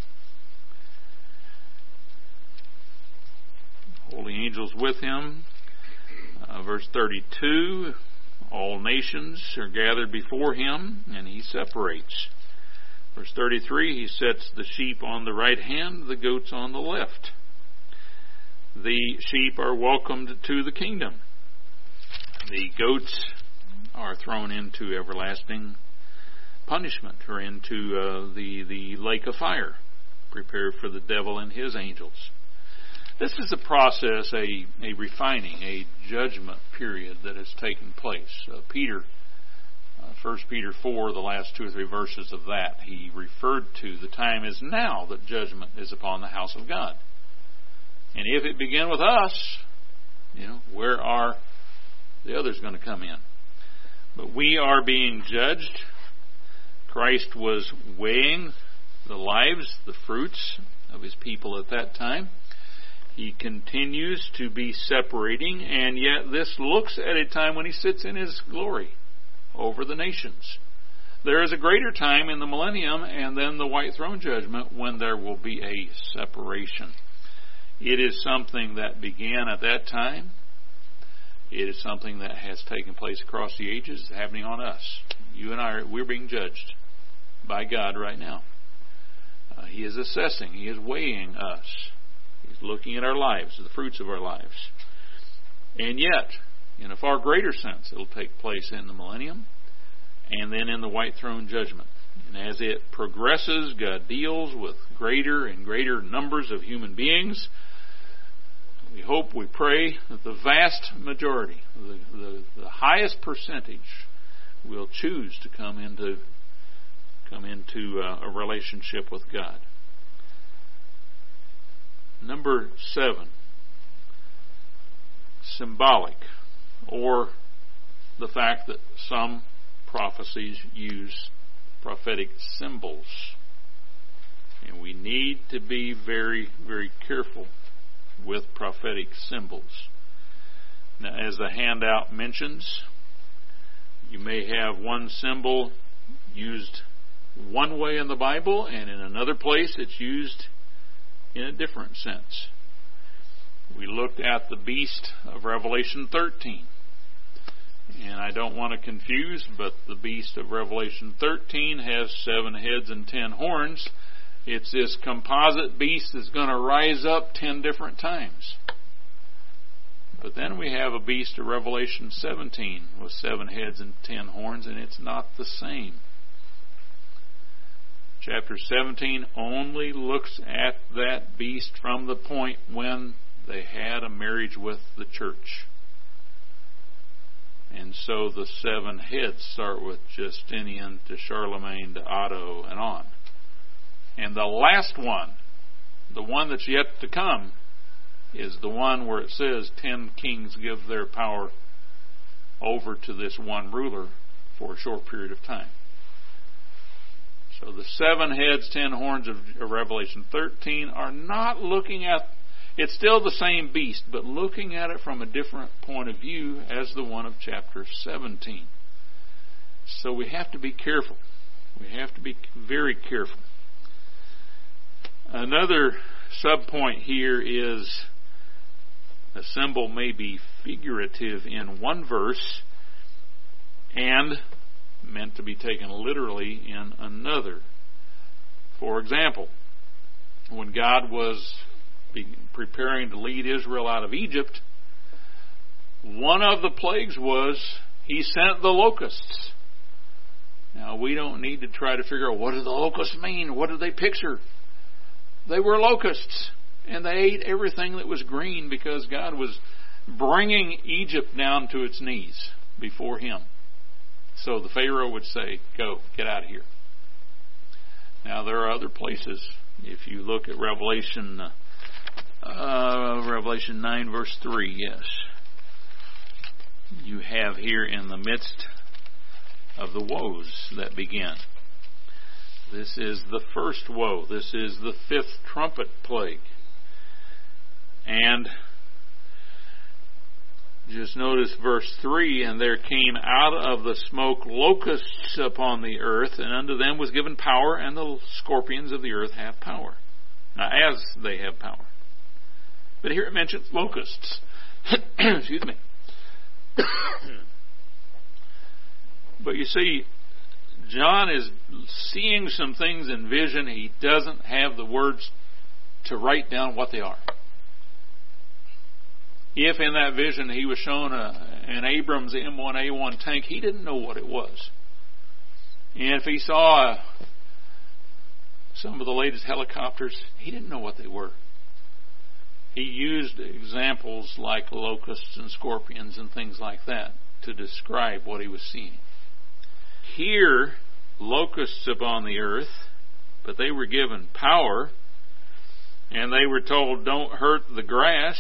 Holy angels with Him. Uh, verse thirty-two, all nations are gathered before Him, and He separates. Verse thirty-three, He sets the sheep on the right hand, the goats on the left. The sheep are welcomed to the kingdom. The goats are thrown into everlasting punishment, or into uh, the, the lake of fire, prepared for the devil and his angels. This is a process, a, a refining, a judgment period that has taken place. Uh, Peter, uh, First Peter four, the last two or three verses of that, he referred to the time is now that judgment is upon the house of God. And if it begin with us, you know, where are the others going to come in? But we are being judged. Christ was weighing the lives, the fruits of His people at that time. He continues to be separating, and yet this looks at a time when He sits in His glory over the nations. There is a greater time in the millennium and then the white throne judgment when there will be a separation. It is something that began at that time. It is something that has taken place across the ages, happening on us. You and I, are, we're being judged by God right now. Uh, he is assessing. He is weighing us. He's looking at our lives, the fruits of our lives. And yet, in a far greater sense, it will take place in the millennium and then in the white throne judgment. And as it progresses, God deals with greater and greater numbers of human beings. We hope, we pray that the vast majority, the, the, the highest percentage, will choose to come into come into uh, a relationship with God. Number seven, symbolic, or the fact that some prophecies use prophetic symbols. And we need to be very, very careful with prophetic symbols. Now, as the handout mentions, you may have one symbol used one way in the Bible, and in another place it's used in a different sense. We looked at the beast of Revelation thirteen. And I don't want to confuse, but the beast of Revelation thirteen has seven heads and ten horns. It's this composite beast that's going to rise up ten different times. But then we have a beast of Revelation seventeen with seven heads and ten horns, and it's not the same. Chapter seventeen only looks at that beast from the point when they had a marriage with the church. And so the seven heads start with Justinian to Charlemagne to Otto and on. And the last one, the one that's yet to come, is the one where it says ten kings give their power over to this one ruler for a short period of time. So the seven heads, ten horns of Revelation thirteen are not looking at, it's still the same beast, but looking at it from a different point of view as the one of chapter seventeen. So we have to be careful. We have to be very careful. Another subpoint here is a symbol may be figurative in one verse and meant to be taken literally in another. For example, when God was preparing to lead Israel out of Egypt, one of the plagues was He sent the locusts. Now, we don't need to try to figure out what do the locusts mean? What do they picture? They were locusts, and they ate everything that was green because God was bringing Egypt down to its knees before Him. So the Pharaoh would say, go, get out of here. Now, there are other places. If you look at Revelation, uh, Revelation nine, verse three, yes. You have here in the midst of the woes that begin. This is the first woe. This is the fifth trumpet plague. And just notice verse three, and there came out of the smoke locusts upon the earth, and unto them was given power, and the scorpions of the earth have power. Now, as they have power. But here it mentions locusts. Excuse me. But you see, John is seeing some things in vision. He doesn't have the words to write down what they are. If in that vision he was shown a, an Abrams M one A one tank, he didn't know what it was. And if he saw a, some of the latest helicopters, he didn't know what they were. He used examples like locusts and scorpions and things like that to describe what he was seeing. Here, locusts upon the earth, but they were given power, and they were told, don't hurt the grass.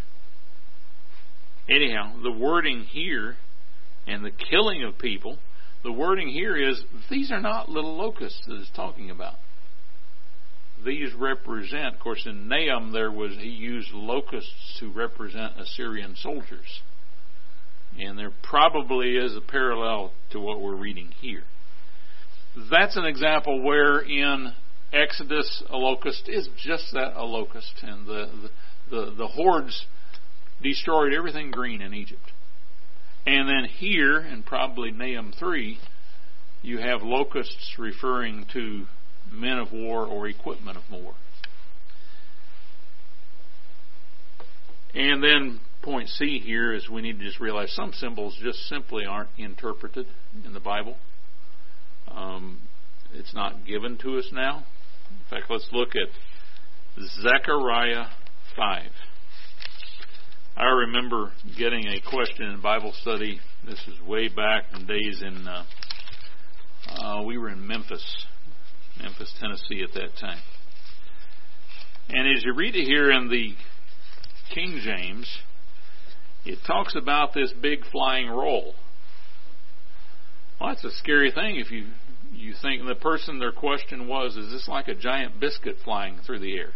Anyhow, the wording here and the killing of people, the wording here is, these are not little locusts that it's talking about. These represent, of course, in Nahum there was, he used locusts to represent Assyrian soldiers. And there probably is a parallel to what we're reading here. That's an example where in Exodus a locust is just that, a locust. And the, the, the, the hordes destroyed everything green in Egypt. And then here, in probably Nahum three, you have locusts referring to men of war or equipment of war. And then point C here is we need to just realize some symbols just simply aren't interpreted in the Bible. Um, it's not given to us now. In fact, let's look at Zechariah five. I remember getting a question in Bible study. This is way back in days in, uh, uh, we were in Memphis, Memphis, Tennessee at that time. And as you read it here in the King James, it talks about this big flying roll. Well, that's a scary thing if you, you think the person, their question was, is this like a giant biscuit flying through the air?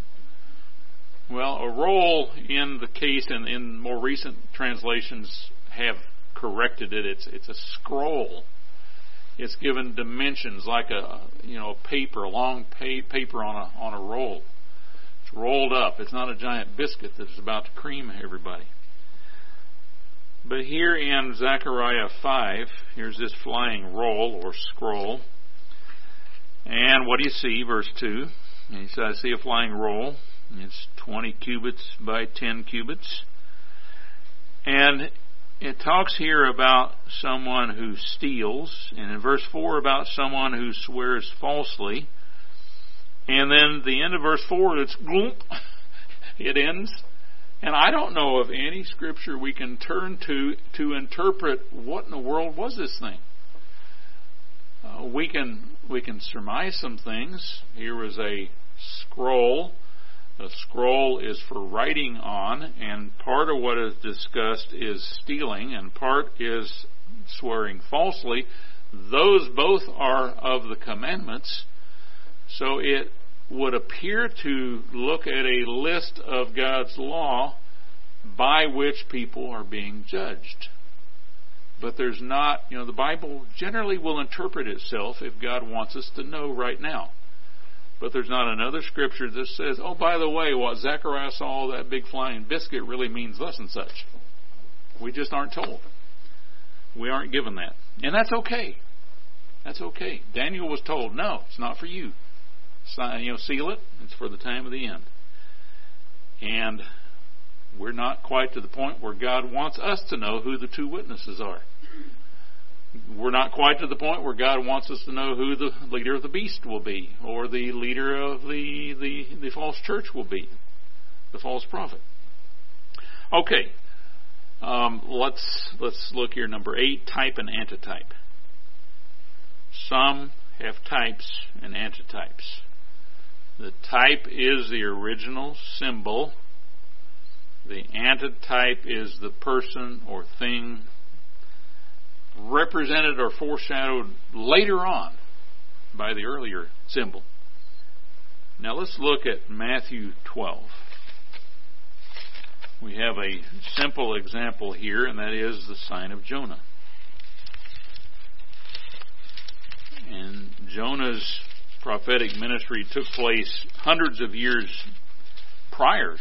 Well, a roll in the case and in more recent translations have corrected it. It's it's a scroll. It's given dimensions like a you know a paper, a long pa- paper on a on a roll. It's rolled up. It's not a giant biscuit that's about to cream everybody. But here in Zechariah five, here's this flying roll or scroll. And what do you see? Verse two. And he said, I see a flying roll. It's twenty cubits by ten cubits. And it talks here about someone who steals. And in verse four about someone who swears falsely. And then the end of verse four, it's gloomp. It ends. And I don't know of any scripture we can turn to to interpret what in the world was this thing. Uh, we can we can surmise some things. Here was a scroll. A scroll is for writing on, and part of what is discussed is stealing, and part is swearing falsely. Those both are of the commandments. So it would appear to look at a list of God's law by which people are being judged. But there's not, you know, the Bible generally will interpret itself if God wants us to know right now. But there's not another scripture that says, oh, by the way, what Zechariah saw, that big flying biscuit, really means thus and such. We just aren't told. We aren't given that. And that's okay. That's okay. Daniel was told, no, it's not for you. Sign, you know, seal it. It's for the time of the end. And we're not quite to the point where God wants us to know who the two witnesses are. We're not quite to the point where God wants us to know who the leader of the beast will be, or the leader of the, the, the false church will be, the false prophet. Okay, um, let's let's look here. Number eight, type and antitype. Some have types and antitypes. The type is the original symbol. The antitype is the person or thing represented or foreshadowed later on by the earlier symbol. Now let's look at Matthew twelve. We have a simple example here, and that is the sign of Jonah. And Jonah's prophetic ministry took place hundreds of years prior.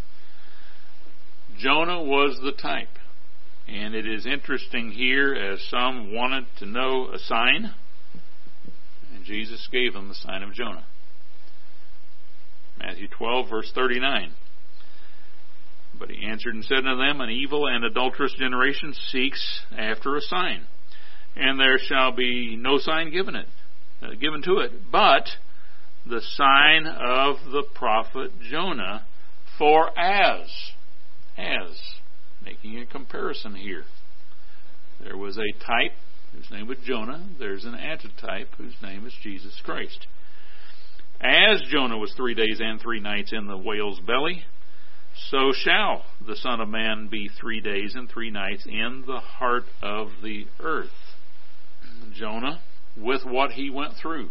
Jonah was the type. And it is interesting here, as some wanted to know a sign, and Jesus gave them the sign of Jonah. Matthew twelve, verse thirty-nine. But he answered and said unto them, An evil and adulterous generation seeks after a sign, and there shall be no sign given it, uh, given to it, but the sign of the prophet Jonah. For as, as, making a comparison here, there was a type whose name was Jonah. There's an antitype whose name is Jesus Christ. As Jonah was three days and three nights in the whale's belly, so shall the Son of Man be three days and three nights in the heart of the earth. Jonah, with what he went through,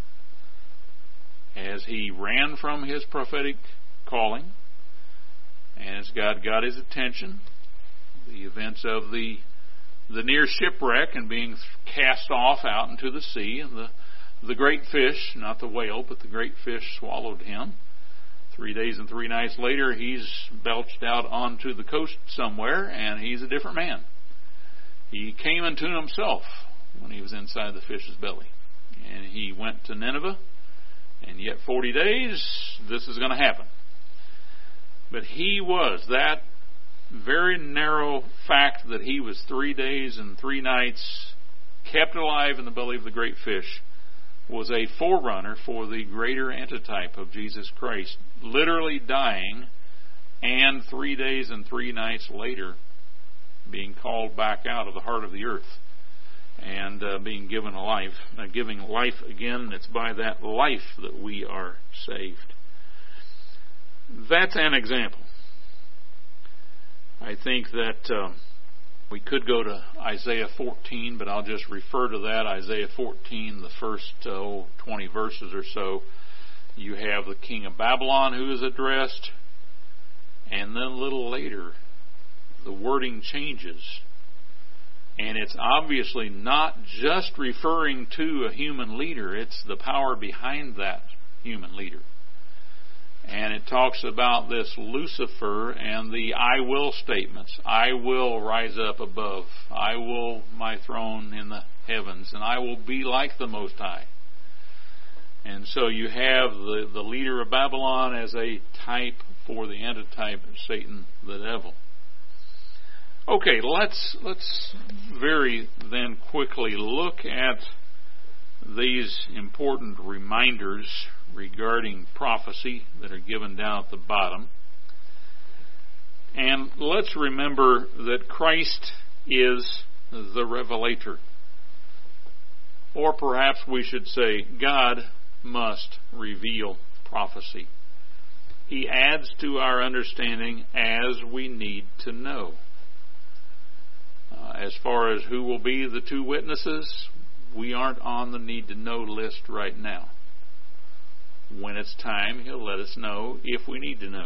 as he ran from his prophetic calling, and as God got his attention, the events of the the near shipwreck and being cast off out into the sea, and the the great fish, not the whale, but the great fish swallowed him. Three days and three nights later, he's belched out onto the coast somewhere, and he's a different man. He came into himself when he was inside the fish's belly. And he went to Nineveh, and yet forty days, this is going to happen. But he was, that very narrow fact that he was three days and three nights kept alive in the belly of the great fish, was a forerunner for the greater antitype of Jesus Christ, literally dying, and three days and three nights later being called back out of the heart of the earth and uh, being given a life, uh, giving life again. And it's by that life that we are saved. That's an example. I think that uh, we could go to Isaiah fourteen, but I'll just refer to that. Isaiah fourteen, the first oh, twenty verses or so, you have the king of Babylon who is addressed, and then a little later, the wording changes. And it's obviously not just referring to a human leader, it's the power behind that human leader. And it talks about this Lucifer and the I will statements. I will rise up above. I will my throne in the heavens. And I will be like the Most High. And so you have the, the leader of Babylon as a type for the antitype of Satan, the devil. Okay, let's let's very then quickly look at these important reminders regarding prophecy that are given down at the bottom. And let's remember that Christ is the revelator. Or perhaps we should say, God must reveal prophecy. He adds to our understanding as we need to know. Uh, as far as who will be the two witnesses, we aren't on the need to know list right now. When it's time, He'll let us know if we need to know.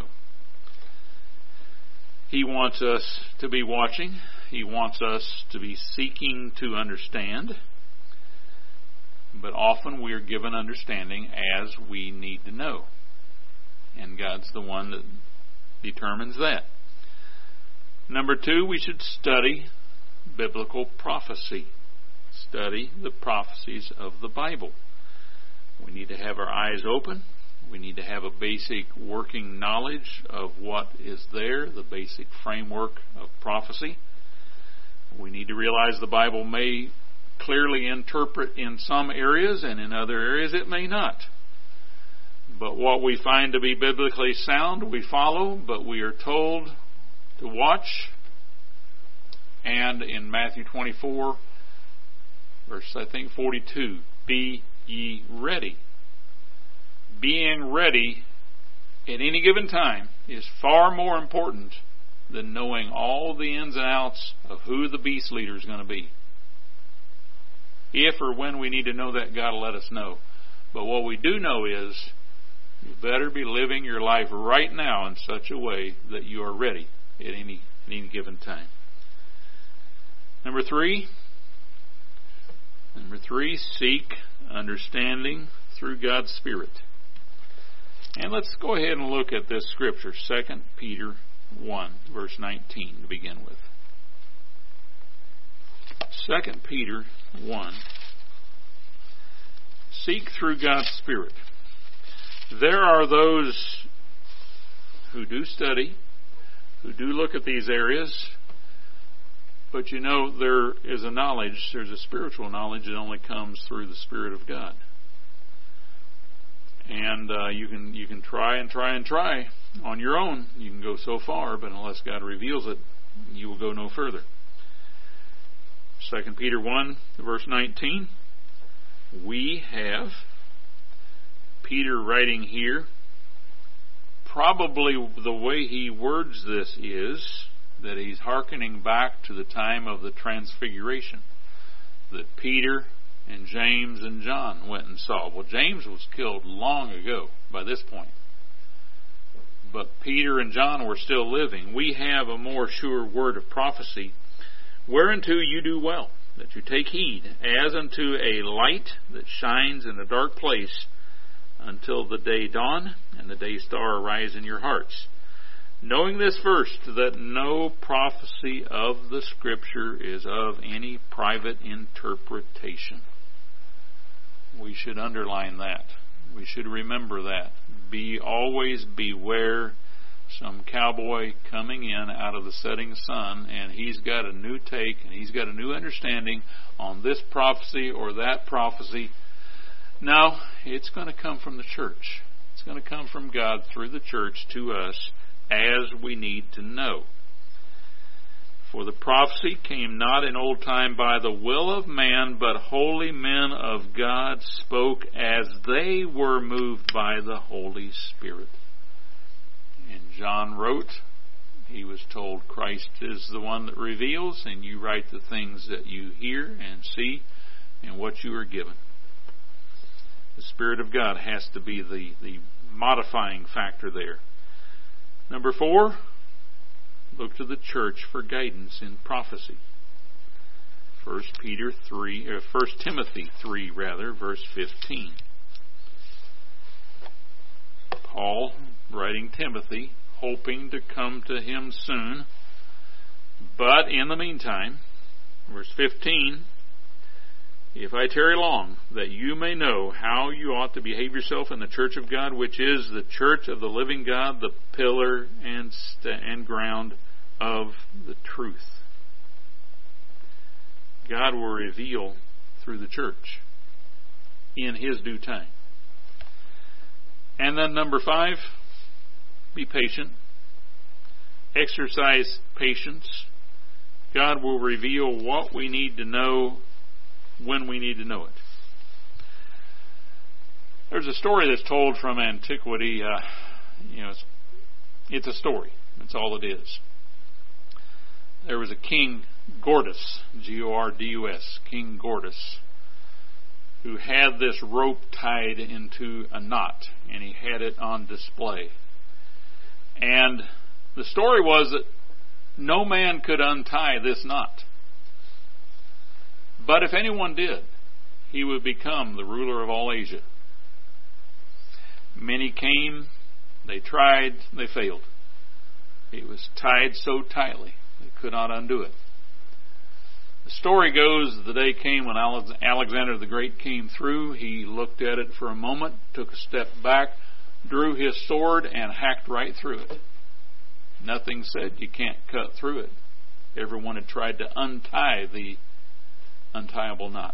He wants us to be watching. He wants us to be seeking to understand. But often we are given understanding as we need to know. And God's the one that determines that. Number two, we should study biblical prophecy. Study the prophecies of the Bible. We need to have our eyes open. We need to have a basic working knowledge of what is there, the basic framework of prophecy. We need to realize the Bible may clearly interpret in some areas, and in other areas it may not. But what we find to be biblically sound, we follow, but we are told to watch. And in Matthew twenty-four, verse I think forty-two, be ye ready. Being ready at any given time is far more important than knowing all the ins and outs of who the beast leader is going to be. If or when we need to know that, God will let us know. But what we do know is you better be living your life right now in such a way that you are ready at any, at any given time. Number three, number three, seek understanding through God's Spirit. And let's go ahead and look at this scripture, Second Peter one, verse nineteen, to begin with. Second Peter one. Seek through God's Spirit. There are those who do study, who do look at these areas, but you know, there is a knowledge, there's a spiritual knowledge that only comes through the Spirit of God. And uh, you can you can try and try and try on your own. You can go so far, but unless God reveals it, you will go no further. Second Peter one, verse nineteen. We have, Peter writing here, probably the way he words this is that he's hearkening back to the time of the Transfiguration, that Peter and James and John went and saw. Well, James was killed long ago by this point, but Peter and John were still living. We have a more sure word of prophecy, whereunto you do well, that you take heed, as unto a light that shines in a dark place, until the day dawn and the day star arise in your hearts. Knowing this first, that no prophecy of the Scripture is of any private interpretation. We should underline that. We should remember that. Be always beware some cowboy coming in out of the setting sun, and he's got a new take and he's got a new understanding on this prophecy or that prophecy. No, it's going to come from the church. It's going to come from God through the church to us as we need to know. For the prophecy came not in old time by the will of man, but holy men of God spoke as they were moved by the Holy Spirit. And John wrote, he was told Christ is the one that reveals, and you write the things that you hear and see and what you are given. The Spirit of God has to be the, the modifying factor there. Number four, look to the church for guidance in prophecy. First Peter three, or First Timothy three, rather, verse fifteen. Paul, writing Timothy, hoping to come to him soon, but in the meantime, verse fifteen, if I tarry long, that you may know how you ought to behave yourself in the church of God, which is the church of the living God, the pillar and st- and ground of the truth. God will reveal through the church in His due time. And then number five, be patient. Exercise patience. God will reveal what we need to know when we need to know it. There's a story that's told from antiquity. Uh, you know, it's, it's a story. That's all it is. There was a king, Gordus, G O R D U S, King Gordus, who had this rope tied into a knot, and he had it on display. And the story was that no man could untie this knot. But if anyone did, he would become the ruler of all Asia. Many came, they tried, they failed. It was tied so tightly, they could not undo it. The story goes, the day came when Alexander the Great came through. He looked at it for a moment, took a step back, drew his sword, and hacked right through it. Nothing said you can't cut through it. Everyone had tried to untie the untiable knot.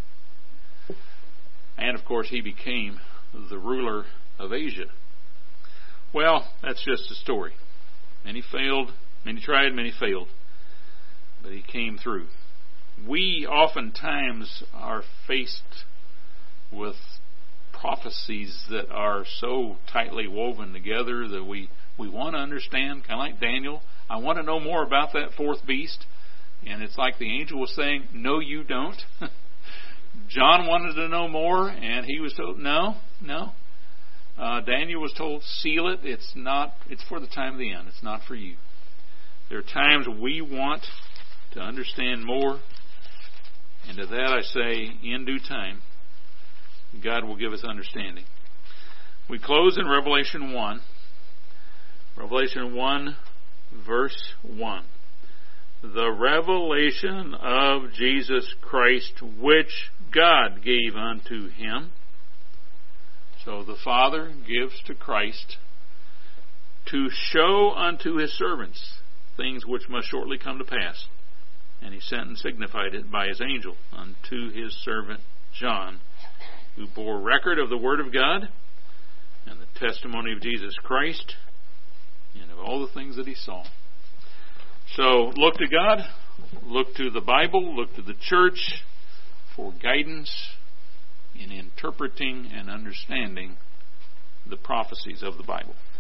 And of course he became the ruler of Asia. Well, that's just a story. Many failed, many tried, many failed. But he came through. We oftentimes are faced with prophecies that are so tightly woven together that we, we want to understand, kind of like Daniel. I want to know more about that fourth beast. And it's like the angel was saying, no, you don't. John wanted to know more, and he was told, no, no. Uh, Daniel was told, seal it. It's not. It's for the time of the end. It's not for you. There are times we want to understand more, and to that I say, in due time, God will give us understanding. We close in Revelation one. Revelation one, verse one. The revelation of Jesus Christ, which God gave unto him. So the Father gives to Christ to show unto his servants things which must shortly come to pass. And he sent and signified it by his angel unto his servant John, who bore record of the word of God and the testimony of Jesus Christ and of all the things that he saw. So look to God, look to the Bible, look to the church for guidance in interpreting and understanding the prophecies of the Bible.